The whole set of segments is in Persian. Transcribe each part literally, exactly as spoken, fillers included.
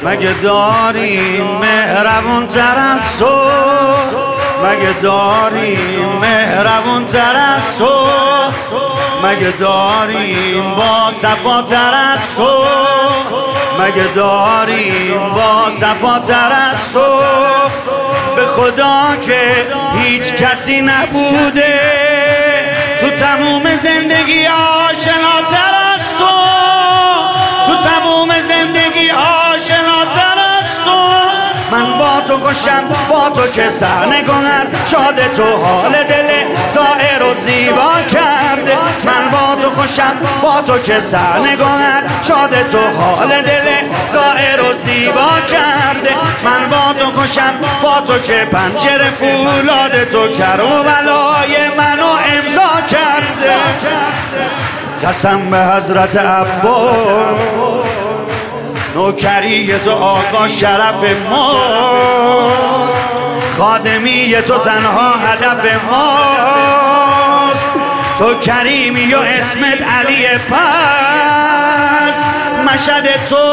مگه داری مهربون تر از تو؟ مگه داری مهربون تر از تو؟ مگه داری با صفا تر از تو؟ مگه داری با صفا تر از تو؟ به خدا که هیچ کسی نبوده تو تموم زندگی آشناتر از تو، تو تموم زندگی آشناتر از تو. من با تو خوشم، با تو که سرنگونم، شاد تو حال دل زائر و زیبا کرده. من با تو خوشم، با تو که سرنگونم، شاد تو حال دل زائر و زیبا کرده. من با تو خوشم، با تو که پنجره فولاد تو کربلای منو امضا کرده. قسم به حضرت عباس، نوکری تو آقا شرف ماست، خادمی تو تنها هدف ماست. تو کریمی و اسمت علی پس، مشهد تو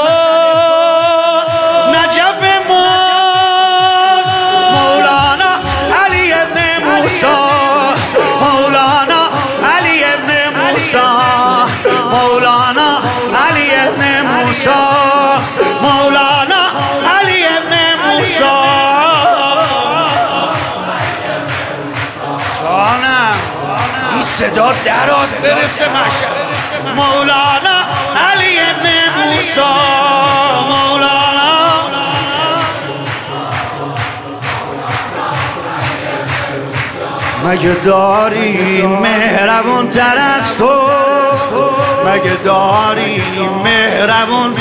نجف ماست. مولانا علی ابن موسی، مولانا علی ابن موسی، مولانا علی ابن موسی، مولانا علی ابن موسی. جانم این صدا دراز برسه مشهد. مولانا علی ابن موسی، مولانا. مگه داری مهربون تر از تو؟ مگه داری مهربون؟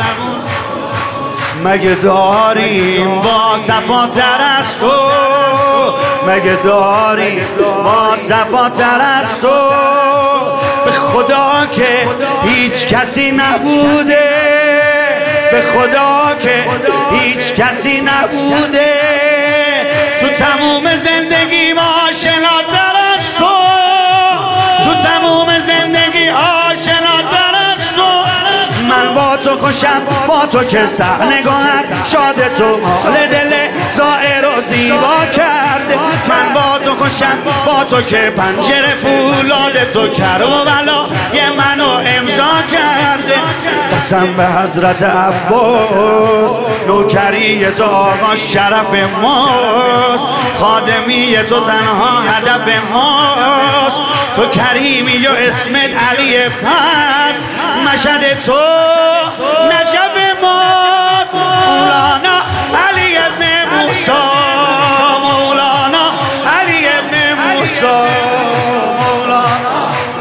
مگه داری با صفا تر از تو؟ مگه داری با صفا تر از تو؟ به خدا که هیچ کسی نبوده، به خدا که هیچ کسی نبوده تو تموم زندگی ما آشناتر از تو، تو تموم زندگی آشناتر از تو. من با تو خوشم، با تو که سرنگونم، شاد تو حال دل زائر و زیبا کرده. من با تو خوشم، با تو که پنجره فولاد تو کربلا یه منو امضا کرده. قسم به حضرت عباس، نوکری تو آقا شرف ماست، خادمی تو تنها هدف ماست. تو کریمی و اسمت علی پس، مشهد تو نجف ماست. مولانا علی ابن موسی، مولانا علی ابن موسی، مولانا.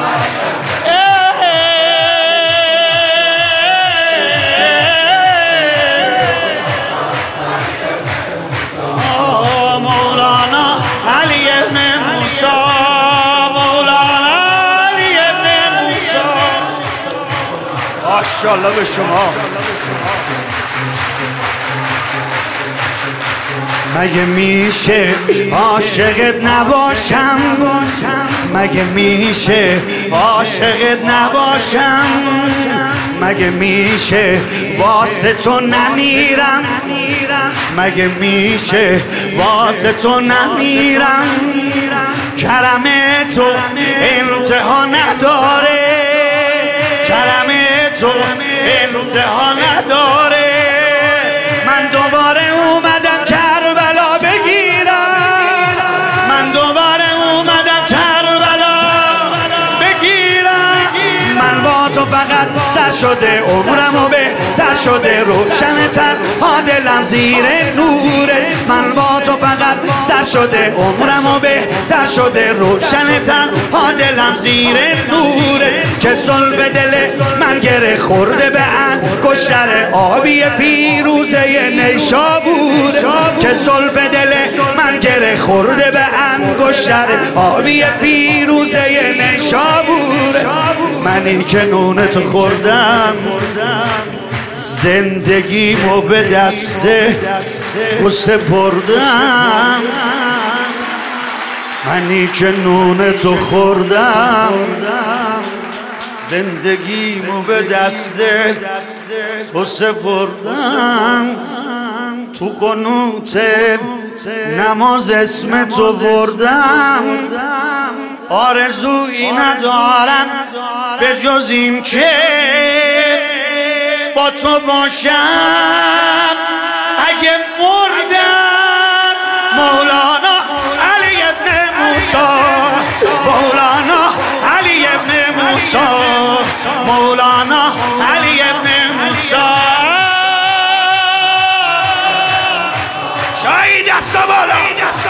مولانا علی ابن موسی، مولانا علی ابن موسی. ماشاءالله به شما. مگه میشه عاشقت نباشم؟ مگه میشه عاشقت نباشم؟ مگه میشه واسه تو نمیرم؟ مگه میشه واسه تو نمیرم؟ کرم تو انتها نداره، کرم تو انتها نداره. من دوباره اومدم کربلا بگیرم، من دوباره اومدم کربلا بگیرم. من با تو فقط سر شده عمرم و بهتر شده روشن‌تر ها دلم زیر نوره. من با تو فقط سر شده عمرم و بهتر شده روشن‌تر ها دلم زیر نوره. که زلف دل من گره خورده به انگشتر آبی فیروزه نیشابوره. که زلف دل من گره خورده به انگشتر آبی فیروزه نیشابوره. منی که نون تو خوردم، زندگیمو به دست تو سپردم. منی که نون تو خوردم، زندگیمو به دست تو سپردم، تو قنوت نماز اسم تو بردم. آرزویی ندارم به جز این که با تو باشم. اگه مردم مولانا علی ابن موسی، مولانا علی ابن موسی، مولانا علی ابن موسی. شاید دست بالا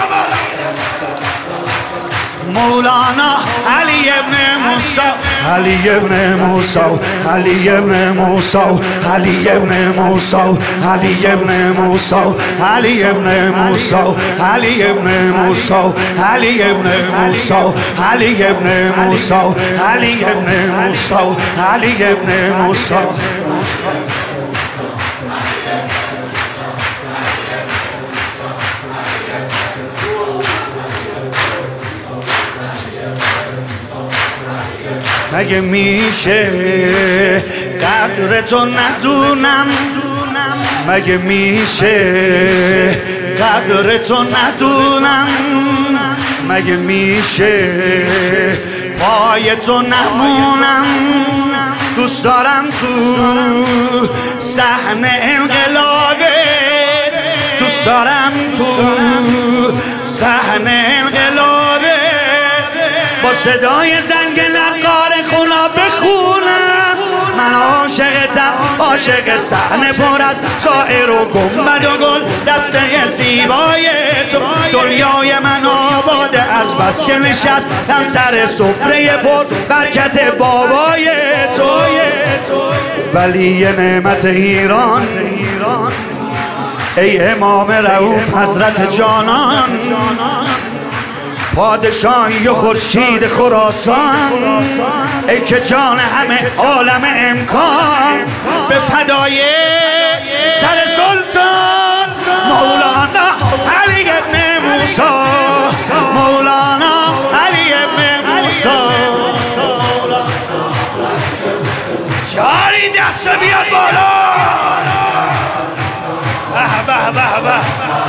مولانا علی ابن موسی، علی ابن موسی، علی ابن موسی، علی ابن موسی، علی ابن موسی، علی ابن موسی، علی ابن موسی، علی ابن موسی، علی ابن موسی، علی ابن موسی، علی ابن موسی. مگه میشه قدر تو ندونم، مگه میشه قدر تو ندونم، مگه میشه پای تو نمونم. دوست دارم تو صحنه انقلابه، دوست دارم تو صحنه انقلابه، با صدای زنگ نقار خونا بخونم. من عاشقتم، عاشق صحنه پر از شاعر و گنبد و گل، دسته زیبای تو. دنیای من آباده از بس که نشستم سر سفره پر برکت بابای تو. ولی نعمت ایران ای امام رؤوف حضرت جانان، پادشاهی و خورشید خراسان، ای که جان همه عالم امکان به فدای سر سلطان مولانا علی ابن موسی، مولانا علی ابن موسی. جاری دست بیاد بالا، به به به به.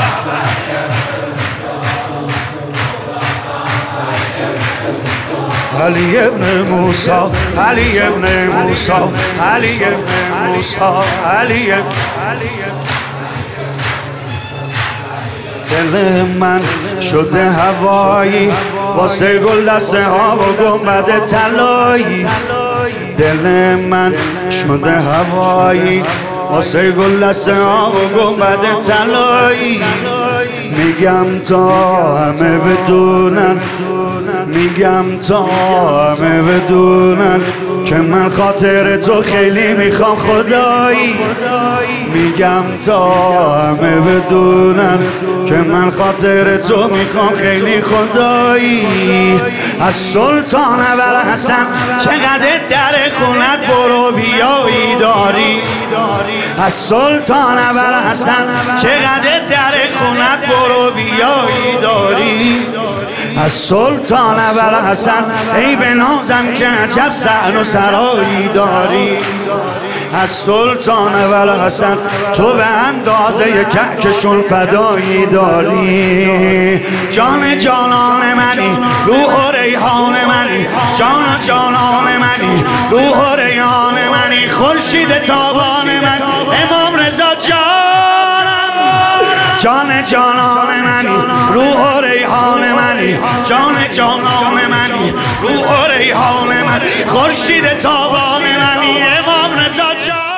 علی ابن موسی، علی ابن موسی، علی ابن موسی، علی ابن. دل من شده هوایی واسه گل دسته ها و گنبد طلایی. دل من شده هوایی واسه گل دسته ها و گنبد طلایی. میگم تا همه بدونن، میگم تا همه بدونن که من خاطر تو خیلی میخوام خدایی. میگم تا همه بدونن که من خاطر تو میخوام خیلی خدایی. از سلطان ابوالحسن چقدر در خونت برو بیایی داری. از سلطان ابوالحسن چقدر در خونت برو بیایی داری. از سلطان ابوالحسن ای به نازم که عجب صحن و سرایی داری. از سلطان ابوالحسن تو به اندازه کهکشان فدایی داری. جان جانان منی، روح و ریحان منی، جان جانان منی، روح و ریحان منی، خورشید تابان من امام رضا جانم. جان جانان منی، روح و ریحان منی، جان جانان منی، روح و ریحان منی، خورشید تابان منی، امام رضا جان.